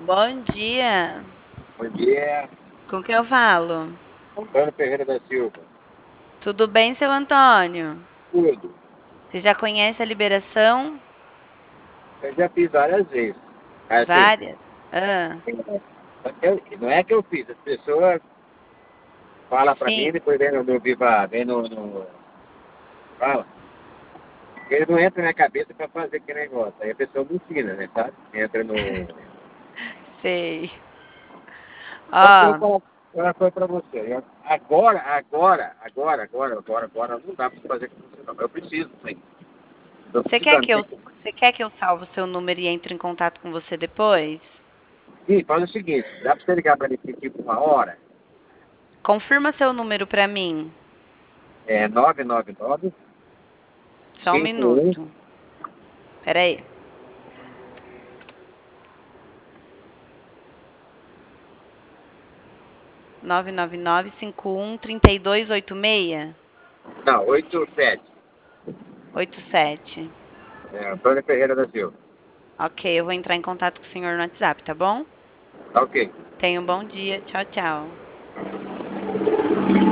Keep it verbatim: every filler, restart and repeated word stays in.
Bom dia. Bom dia, Com quem eu falo? Antônio Ferreira da Silva. Tudo bem, seu Antônio? Tudo. Você já conhece a liberação? Eu já fiz várias vezes. Assim, Várias? Ah, eu- não é que eu fiz, as pessoas falam pra mim, sim. depois vem no, no Viva, vem no, no- fala. Eles não entram na minha cabeça pra fazer aquele negócio. Aí a pessoa me ensina, né, sabe? Entra no. Sei. Então, eu Ó, falo uma coisa pra você. Eu- agora, agora, agora, agora, agora, agora, não dá pra fazer com você, não. Eu preciso, sim. Tô você quer precisando. que eu, você quer que eu salve o seu número e entre em contato com você depois? Sim, faz o seguinte: dá pra você ligar pra mim tipo uma hora? Confirma seu número pra mim. É nove nove nove Só um cinco um. minuto. Pera aí. nove nove nove cinco um três dois oito seis? Não, oito sete. oito sete. É, Antônio Ferreira da Silva. Ok, eu vou entrar em contato com o senhor no WhatsApp, tá bom? Tá ok. Tenha um bom dia. Tchau, tchau.